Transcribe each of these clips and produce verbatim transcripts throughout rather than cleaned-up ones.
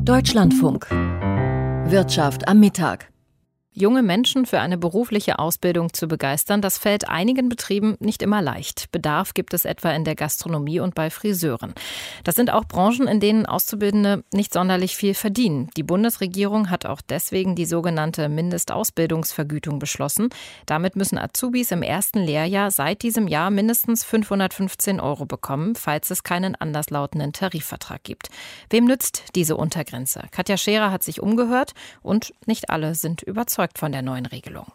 Deutschlandfunk. Wirtschaft am Mittag. Junge Menschen für eine berufliche Ausbildung zu begeistern, das fällt einigen Betrieben nicht immer leicht. Bedarf gibt es etwa in der Gastronomie und bei Friseuren. Das sind auch Branchen, in denen Auszubildende nicht sonderlich viel verdienen. Die Bundesregierung hat auch deswegen die sogenannte Mindestausbildungsvergütung beschlossen. Damit müssen Azubis im ersten Lehrjahr seit diesem Jahr mindestens fünfhundertfünfzehn Euro bekommen, falls es keinen anderslautenden Tarifvertrag gibt. Wem nützt diese Untergrenze? Katja Scherer hat sich umgehört und nicht alle sind überzeugt von der neuen Regelung.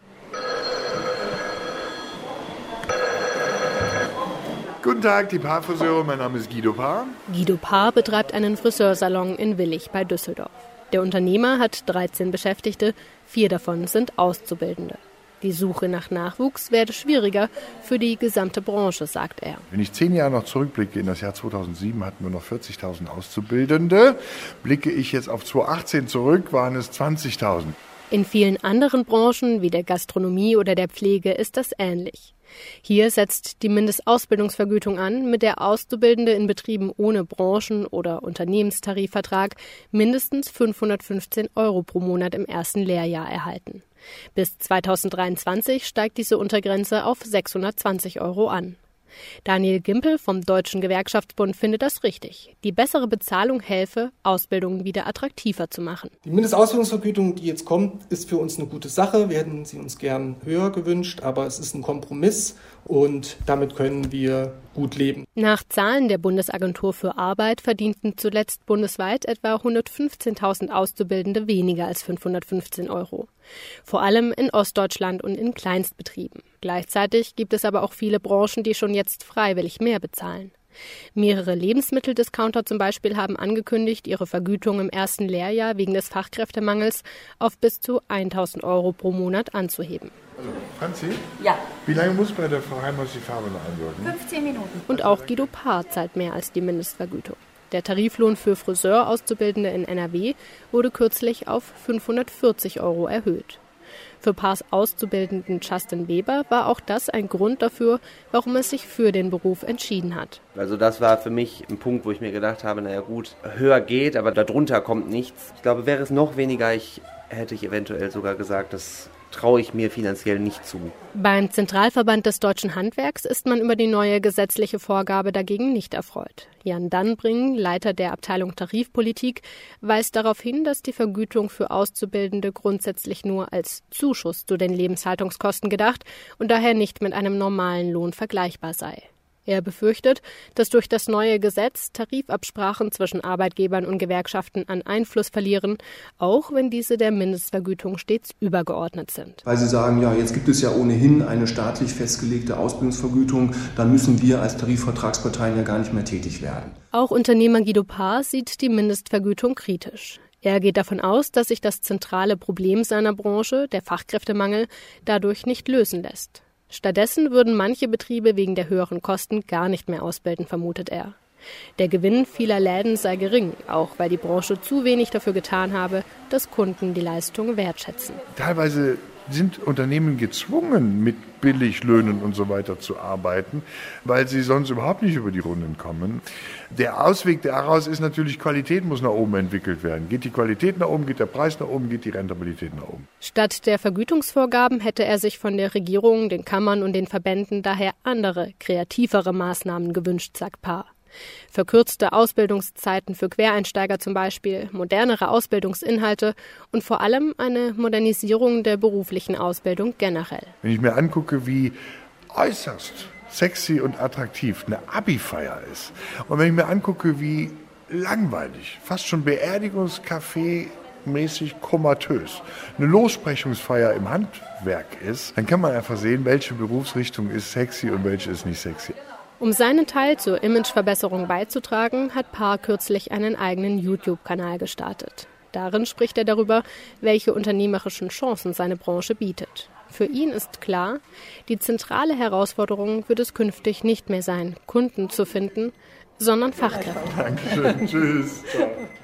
Guten Tag, die Paarfriseure, mein Name ist Guido Paar. Guido Paar betreibt einen Friseursalon in Willich bei Düsseldorf. Der Unternehmer hat dreizehn Beschäftigte, vier davon sind Auszubildende. Die Suche nach Nachwuchs werde schwieriger für die gesamte Branche, sagt er. Wenn ich zehn Jahre noch zurückblicke, in das Jahr zweitausendsieben hatten wir noch vierzigtausend Auszubildende. Blicke ich jetzt auf zweitausendachtzehn zurück, waren es zwanzigtausend. In vielen anderen Branchen, wie der Gastronomie oder der Pflege, ist das ähnlich. Hier setzt die Mindestausbildungsvergütung an, mit der Auszubildende in Betrieben ohne Branchen- oder Unternehmenstarifvertrag mindestens fünfhundertfünfzehn Euro pro Monat im ersten Lehrjahr erhalten. Bis zweitausenddreiundzwanzig steigt diese Untergrenze auf sechshundertzwanzig Euro an. Daniel Gimpel vom Deutschen Gewerkschaftsbund findet das richtig. Die bessere Bezahlung helfe, Ausbildungen wieder attraktiver zu machen. Die Mindestausbildungsvergütung, die jetzt kommt, ist für uns eine gute Sache. Wir hätten sie uns gern höher gewünscht, aber es ist ein Kompromiss und damit können wir gut leben. Nach Zahlen der Bundesagentur für Arbeit verdienten zuletzt bundesweit etwa hundertfünfzehntausend Auszubildende weniger als fünfhundertfünfzehn Euro. Vor allem in Ostdeutschland und in Kleinstbetrieben. Gleichzeitig gibt es aber auch viele Branchen, die schon jetzt freiwillig mehr bezahlen. Mehrere Lebensmitteldiscounter zum Beispiel haben angekündigt, ihre Vergütung im ersten Lehrjahr wegen des Fachkräftemangels auf bis zu eintausend Euro pro Monat anzuheben. Also, Franzi? Ja. Wie lange muss bei der Frau Heimhaus die Farbe noch einwirken? fünfzehn Minuten. Und auch Guido Paar zahlt mehr als die Mindestvergütung. Der Tariflohn für Friseurauszubildende in N R W wurde kürzlich auf fünfhundertvierzig Euro erhöht. Für Paars Auszubildenden Justin Weber war auch das ein Grund dafür, warum er sich für den Beruf entschieden hat. Also das war für mich ein Punkt, wo ich mir gedacht habe, naja gut, höher geht, aber darunter kommt nichts. Ich glaube, wäre es noch weniger, ich hätte ich eventuell sogar gesagt, das traue ich mir finanziell nicht zu. Beim Zentralverband des Deutschen Handwerks ist man über die neue gesetzliche Vorgabe dagegen nicht erfreut. Jan Dannbring, Leiter der Abteilung Tarifpolitik, weist darauf hin, dass die Vergütung für Auszubildende grundsätzlich nur als Zuschuss zu den Lebenshaltungskosten gedacht und daher nicht mit einem normalen Lohn vergleichbar sei. Er befürchtet, dass durch das neue Gesetz Tarifabsprachen zwischen Arbeitgebern und Gewerkschaften an Einfluss verlieren, auch wenn diese der Mindestvergütung stets übergeordnet sind. Weil sie sagen, ja, jetzt gibt es ja ohnehin eine staatlich festgelegte Ausbildungsvergütung, dann müssen wir als Tarifvertragsparteien ja gar nicht mehr tätig werden. Auch Unternehmer Guido Paar sieht die Mindestvergütung kritisch. Er geht davon aus, dass sich das zentrale Problem seiner Branche, der Fachkräftemangel, dadurch nicht lösen lässt. Stattdessen würden manche Betriebe wegen der höheren Kosten gar nicht mehr ausbilden, vermutet er. Der Gewinn vieler Läden sei gering, auch weil die Branche zu wenig dafür getan habe, dass Kunden die Leistung wertschätzen. Teilweise sind Unternehmen gezwungen, mit Billiglöhnen und so weiter zu arbeiten, weil sie sonst überhaupt nicht über die Runden kommen. Der Ausweg daraus ist natürlich, Qualität muss nach oben entwickelt werden. Geht die Qualität nach oben, geht der Preis nach oben, geht die Rentabilität nach oben. Statt der Vergütungsvorgaben hätte er sich von der Regierung, den Kammern und den Verbänden daher andere, kreativere Maßnahmen gewünscht, sagt Paar. Verkürzte Ausbildungszeiten für Quereinsteiger zum Beispiel, modernere Ausbildungsinhalte und vor allem eine Modernisierung der beruflichen Ausbildung generell. Wenn ich mir angucke, wie äußerst sexy und attraktiv eine Abi-Feier ist und wenn ich mir angucke, wie langweilig, fast schon Beerdigungscafé mäßig komatös eine Lossprechungsfeier im Handwerk ist, dann kann man einfach sehen, welche Berufsrichtung ist sexy und welche ist nicht sexy. Um seinen Teil zur Imageverbesserung beizutragen, hat Paar kürzlich einen eigenen YouTube-Kanal gestartet. Darin spricht er darüber, welche unternehmerischen Chancen seine Branche bietet. Für ihn ist klar, die zentrale Herausforderung wird es künftig nicht mehr sein, Kunden zu finden, sondern Fachkräfte. Dankeschön, tschüss. Ciao.